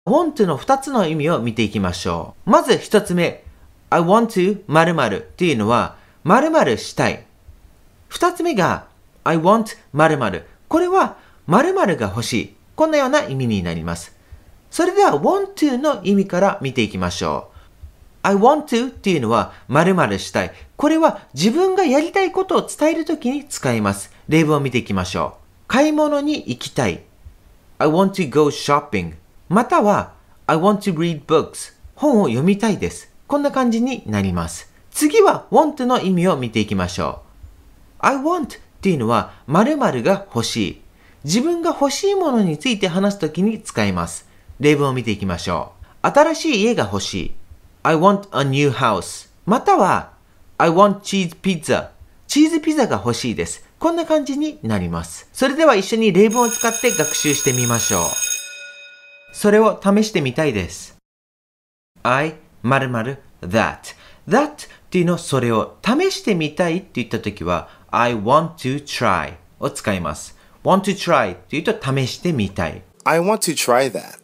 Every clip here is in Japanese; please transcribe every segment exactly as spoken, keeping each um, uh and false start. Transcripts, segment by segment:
want のふたつの意味を見ていきましょう。まずひとつめ、I want to 〇〇っていうのは〇〇したい。ふたつめが I want 〇〇。これは〇〇が欲しい。こんなような意味になります。それでは want to の意味から見ていきましょう。I want to っていうのは〇〇したい。これは自分がやりたいことを伝えるときに使います。例文を見ていきましょう。買い物に行きたい。I want to go shopping。または I want to read books。本を読みたいです。こんな感じになります。次は want の意味を見ていきましょう。I want っていうのは〇〇が欲しい。自分が欲しいものについて話すときに使います。例文を見ていきましょう。新しい家が欲しい。I want a new house。または I want cheese pizza。チーズピザが欲しいです。こんな感じになります。それでは一緒に例文を使って学習してみましょう。それを試してみたいです。I 〇〇 that。that っていうのをそれを試してみたいって言ったときは I want to try を使います。want to try って言うと試してみたい。 I want to try that.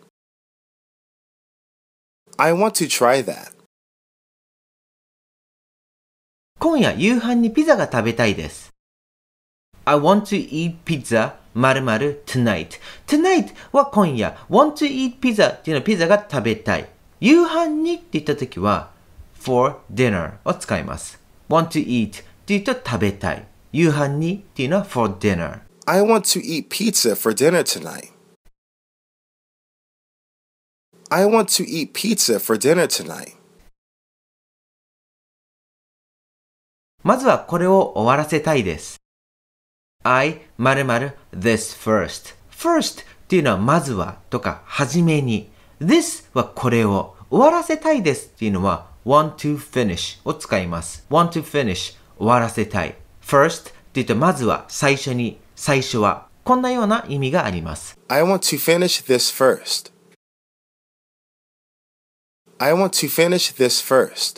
I want to try that. 今夜夕飯にピザが食べたいです。I want to eat pizza 〇〇 tonight. tonight は今夜。want to eat pizza っていうのはピザが食べたい。夕飯にって言ったときは for dinner を使います。want to eat って言うと食べたい。夕飯にっていうのは for dinner. I want to eat pizza for dinner tonight. I want to eat pizza for dinner tonight. まずはこれを終わらせたいです。I 〇〇 this first. first っていうのはまずはとかはじめに。this はこれを終わらせたいですっていうのは want to finish を使います。want to finish 終わらせたい。first っていうとまずは最初に最初はこんなような意味があります。 I want to finish this first. I want to finish this first.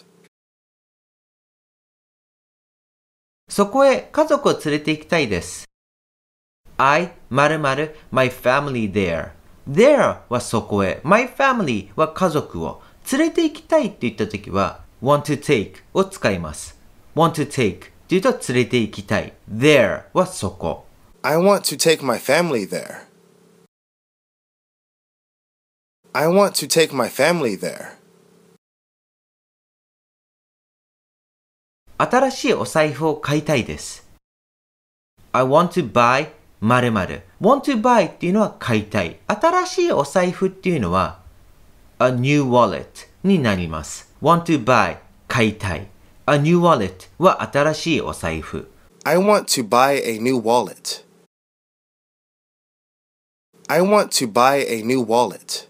そこへ家族を連れて行きたいです。I 〇〇 my family there. there はそこへ。my family は家族を。連れて行きたいって言ったときは want to take を使います。want to take って言うと連れて行きたい。there はそこ。 I want to take my family there. I want to take my family there. 新しいお財布を買いたいです。I want to buy 〇〇 want to buy っていうのは買いたい。新しいお財布っていうのは a new wallet になります。want to buy 買いたい。a new wallet は新しいお財布。 I want to buy a new wallet. I want to buy a new wallet.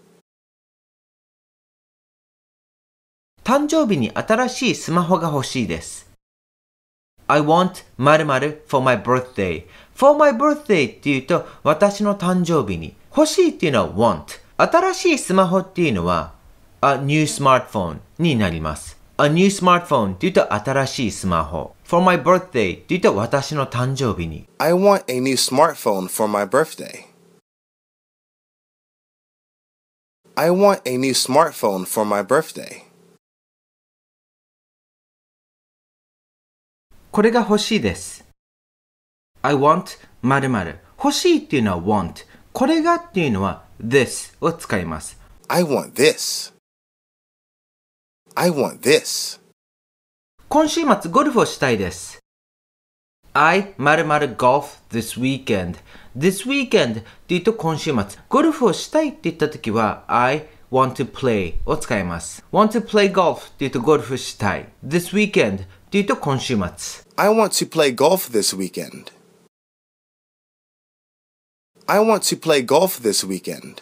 誕生日に新しいスマホが欲しいです。I want 〇〇 for my birthday. for my birthday っていうと私の誕生日に。欲しいっていうのは want。新しいスマホっていうのは a new smartphone になります。a new smartphone っていうと新しいスマホ。for my birthday っていうと私の誕生日に。 I want a new smartphone for my birthday. I want a new smartphone for my birthday. これが欲しいです。I want 〇〇。欲しいっていうのは want。これがっていうのは this を使います。 I want this. I want this. 今週末ゴルフをしたいです。I 〇〇 golf this weekend. this weekend っていうと今週末。ゴルフをしたいって言ったときは I want to play を使います。want to play golf っていうとゴルフしたい。this weekend っていうと今週末。 I want to play golf this weekend. I want to play golf this weekend.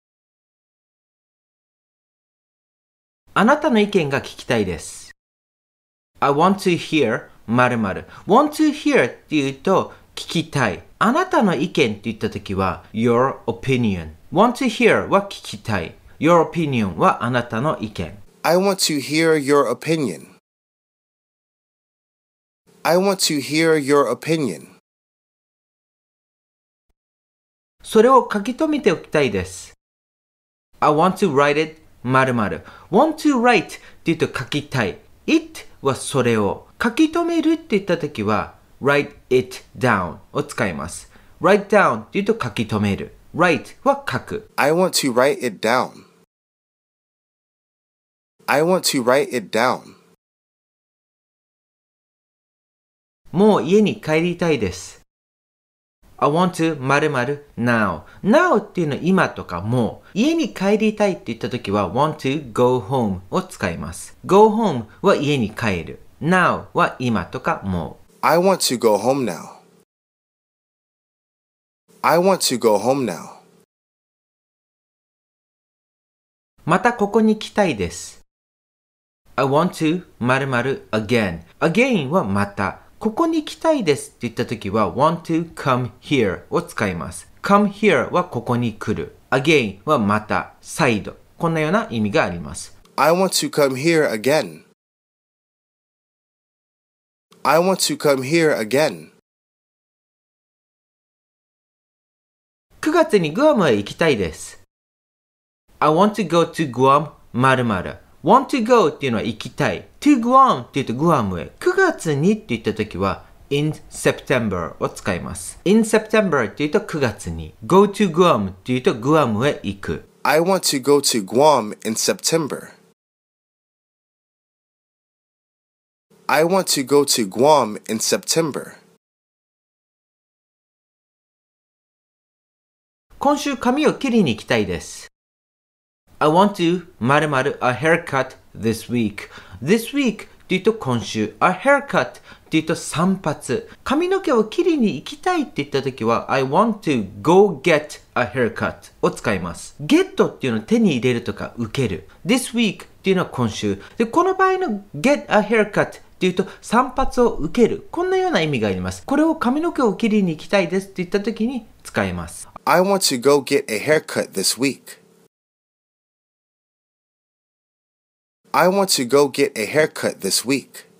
あなたの意見が聞きたいです。I want to hear 〇〇 want to hear っていうと聞きたい。あなたの意見って言ったときは your opinion want to hear は聞きたい。your opinion はあなたの意見。 I want to hear your opinion. I want to hear your opinion. それを書き留めておきたいです。 I want to write it 〇〇 want to write って言うと書きたい it はそれを書き留めるって言ったときは write it down を使います write down って言うと書き留める write は書く I want to write it down. I want to write it down. もう家に帰りたいです I want to 〇〇 now now っていうのは今とかもう家に帰りたいって言ったときは want to go home を使います go home は家に帰る now は今とかもう I want to go home now. I want to go home now. またここに来たいです I want to 〇〇 again again はまたここに来たいですって言ったときは want to come here を使います come here はここに来る again はまた再度こんなような意味があります I want to come here again. I want to come here again. くがつにグアムへ行きたいです I want to go to Guam 〇〇 want to go っていうのは行きたい to Guam って言うとグアムへくがつにって言ったときは in September を使います in September って言うとくがつに go to Guam って言うとグアムへ行く I want to go to Guam in September. I want to go to Guam in September. 今週髪を切りに行きたいです I want to 〇〇 a haircut this week this week って言うと今週 a haircut って言うと散髪髪の毛を切りに行きたいって言ったときは I want to go get a haircut を使います get っていうのは手に入れるとか受ける this week っていうのは今週でこの場合の get a haircut っていうと散髪を受けるこんなような意味がありますこれを髪の毛を切りに行きたいですって言ったときに使います I want to go get a haircut this week. I want to go get a haircut this week.